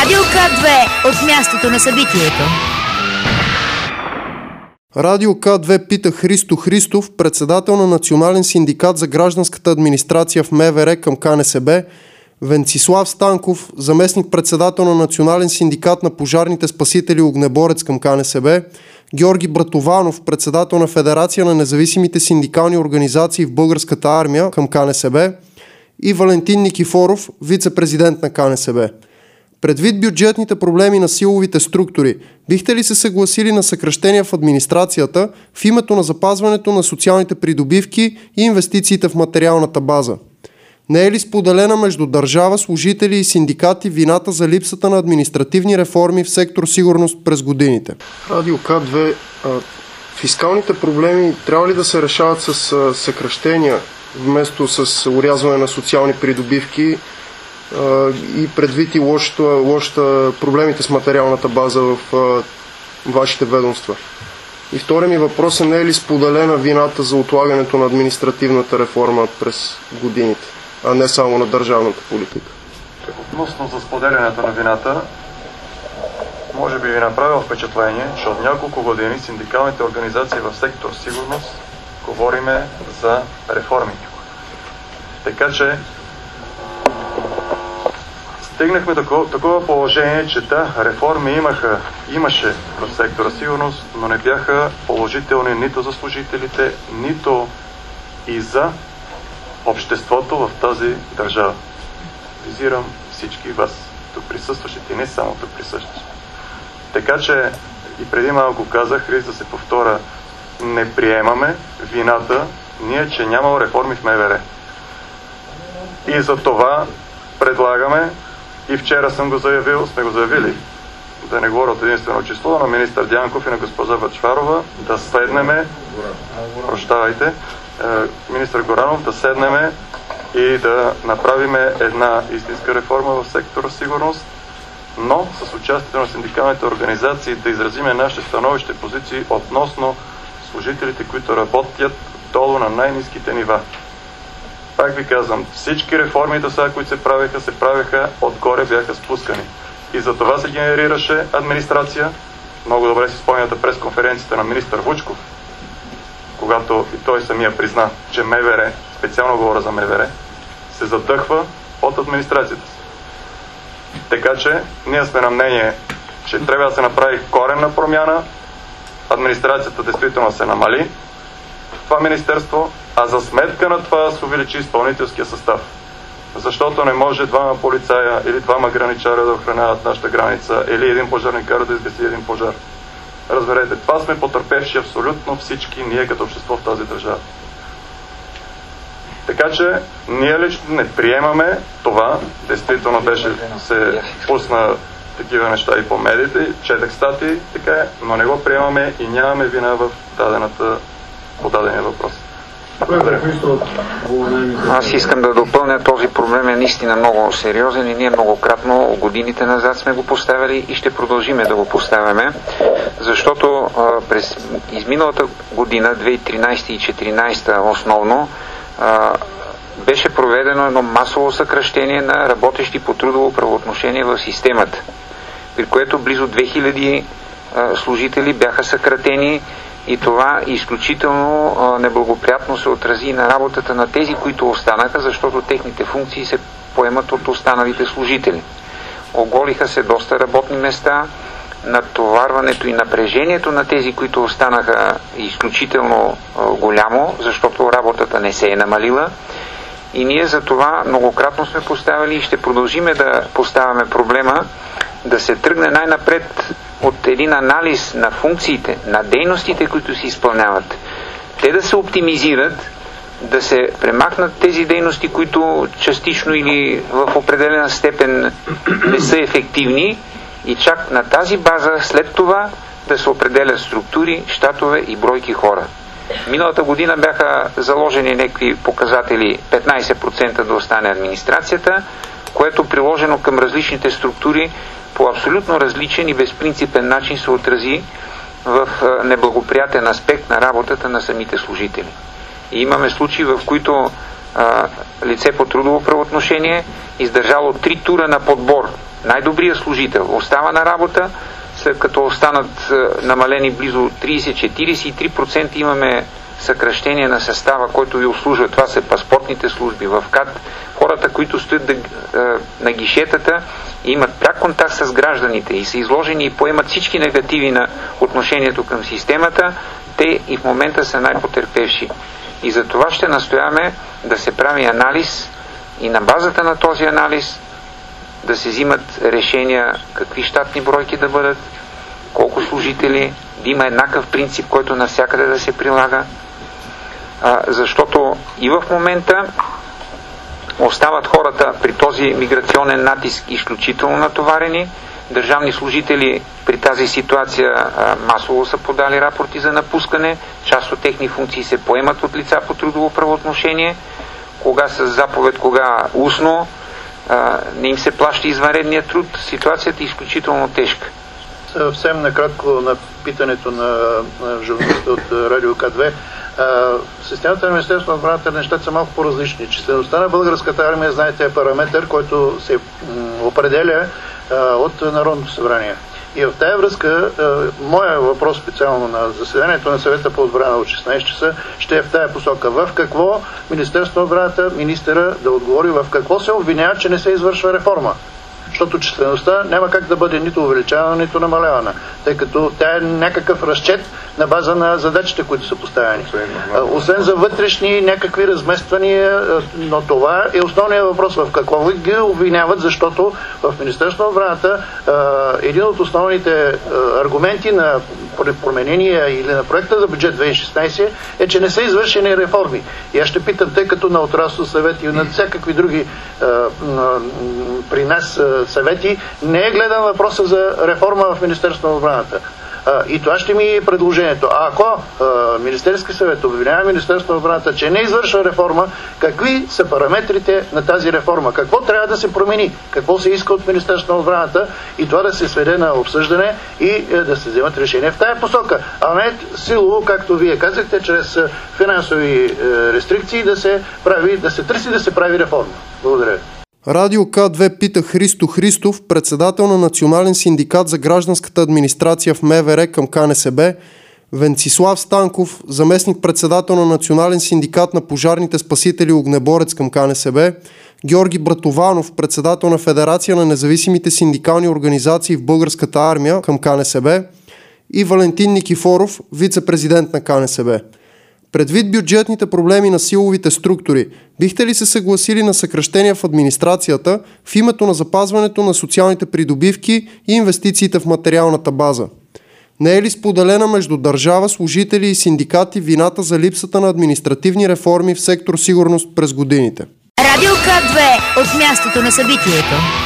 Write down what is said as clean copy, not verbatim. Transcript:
Радио К2 от мястото на събитието. Радио К2 пита Христо Христов, председател на Национален синдикат за гражданската администрация в МВР към КНСБ, Венцислав Станков, заместник-председател на Национален синдикат на пожарните спасители Огнеборец към КНСБ, Георги Братованов, председател на Федерация на независимите синдикални организации в Българската армия към КНСБ и Валентин Никифоров, вице-президент на КНСБ. Предвид бюджетните проблеми на силовите структури, бихте ли се съгласили на съкращения в администрацията в името на запазването на социалните придобивки и инвестициите в материалната база? Не е ли споделена между държава, служители и синдикати вината за липсата на административни реформи в сектор сигурност през годините? Радио К2, фискалните проблеми трябва ли да се решават с съкращения вместо с урязване на социални придобивки и предвид и лошата проблемите с материалната база в вашите ведомства? И втория ми въпрос е: не е ли споделена вината за отлагането на административната реформа през годините, а не само на държавната политика? Относно за споделянето на вината, може би ви направил впечатление, че от няколко години синдикалните организации в сектор сигурност говориме за реформи. Така че стигнахме до такова положение, че реформи имаше в сектора сигурност, но не бяха положителни нито за служителите, нито и за обществото в тази държава. Визирам всички вас, тук присъстващите и не само тук присъстващи. Така че и преди малко казах, риск да се повторя, не приемаме вината ние, че нямало реформи в МВР. И за това предлагаме, и вчера сме го заявили, да не говоря от единствено число, на министър Дянков и на госпожа Бъчварова, да седнеме, министър Горанов, да седнеме и да направиме една истинска реформа в сектора сигурност, но с участието на синдикалните организации да изразиме нашите становище позиции относно служителите, които работят долу на най-ниските нива. Пак ви казвам, всички реформи до сега, които се правеха, отгоре бяха спускани. И за това се генерираше администрация. Много добре си спомняте пресконференцията на министър Вучков, когато и той самия призна, че МВР, специално говоря за МВР, се задъхва от администрацията си. Така че ние сме на мнение, че трябва да се направи коренна промяна, администрацията действително се намали в това министерство, а за сметка на това се увеличи изпълнителския състав. Защото не може двама полицая или двама граничара да охраняват нашата граница, или един пожарникар да изгаси един пожар. Разберете, това сме потърпевши абсолютно всички ние като общество в тази държава. Така че ние лично не приемаме това. Действително се пусна такива неща и по медиите, четах статии, така е, но не го приемаме и нямаме вина в подадения въпрос. Аз искам да допълня, този проблем е наистина много сериозен и ние многократно годините назад сме го поставили и ще продължиме да го поставяме, защото през изминалата година, 2013 и 2014 основно, беше проведено едно масово съкращение на работещи по трудово правоотношение в системата, при което близо 2000 служители бяха съкратени. И това изключително неблагоприятно се отрази на работата на тези, които останаха, защото техните функции се поемат от останалите служители. Оголиха се доста работни места, натоварването и напрежението на тези, които останаха, е изключително голямо, защото работата не се е намалила. И ние за това многократно сме поставили и ще продължиме да поставяме проблема да се тръгне най-напред от един анализ на функциите, на дейностите, които се изпълняват. Те да се оптимизират, да се премахнат тези дейности, които частично или в определена степен не са ефективни, и чак на тази база след това да се определят структури, щатове и бройки хора. Миналата година бяха заложени някакви показатели 15% да остане администрацията, което приложено към различните структури по абсолютно различен и безпринципен начин се отрази в неблагоприятен аспект на работата на самите служители. И имаме случаи, в които лице по трудово правоотношение издържало 3 тура на подбор най-добрият служител остава на работа, след като останат намалени близо 30-43%, имаме съкращение на състава, който ви обслужва. Това са паспортните служби в КАТ, хората, които стоят на гишетата и имат пряк контакт с гражданите и са изложени и поемат всички негативи на отношението към системата, те и в момента са най-потерпевши. И за това ще настояваме да се прави анализ и на базата на този анализ да се взимат решения какви щатни бройки да бъдат, колко служители, да има еднакъв принцип, който навсякъде да се прилага, защото и в момента остават хората при този миграционен натиск изключително натоварени. Държавни служители при тази ситуация масово са подали рапорти за напускане. Част от техни функции се поемат от лица по трудово правоотношение. Кога с заповед, кога устно, не им се плаща извънредния труд. Ситуацията е изключително тежка. Съвсем накратко на питането на журналиста от Радио К2. Системата на Министерството на отбраната нещата са малко по-различни. Числеността на българската армия, знаете, е параметър, който се определя от Народното събрание. И в тая връзка, моя въпрос специално на заседанието на съвета по отбрана от 16 часа ще е в тая посока. В какво Министерството на отбраната, министъра да отговори в какво се обвинява, че не се извършва реформа? Защото числеността няма как да бъде нито увеличавана, нито намалявана, тъй като тя е някакъв разчет на база на задачите, които са поставени. Освен за вътрешни някакви размествания, но това е основният въпрос. В какво ги обвиняват, защото в Министерството на отбраната един от основните аргументи на променения или на проекта за бюджет 2016 е, че не са извършени реформи. И аз ще питам, тъй като на отраслов съвет и на всякакви други при нас съвети, не е гледан въпроса за реформа в Министерството на отбраната. И това ще ми е предложението. А ако Министерски съвет обвинява Министерството на отбраната, че не извършва реформа, какви са параметрите на тази реформа? Какво трябва да се промени? Какво се иска от Министерството на отбраната? И това да се сведе на обсъждане и да се вземат решения в тая посока. А не силово, както вие казахте, чрез финансови рестрикции да се търси да се прави реформа. Благодаря. Радио К2 пита Христо Христов, председател на Национален синдикат за гражданската администрация в МВР към КНСБ, Венцислав Станков, заместник-председател на Национален синдикат на пожарните спасители Огнеборец към КНСБ, Георги Братованов, председател на Федерация на независимите синдикални организации в Българската армия към КНСБ и Валентин Никифоров, вице-президент на КНСБ. Предвид бюджетните проблеми на силовите структури, бихте ли се съгласили на съкращения в администрацията в името на запазването на социалните придобивки и инвестициите в материалната база? Не е ли споделена между държава, служители и синдикати вината за липсата на административни реформи в сектор сигурност през годините? Радио К2 от мястото на събитието.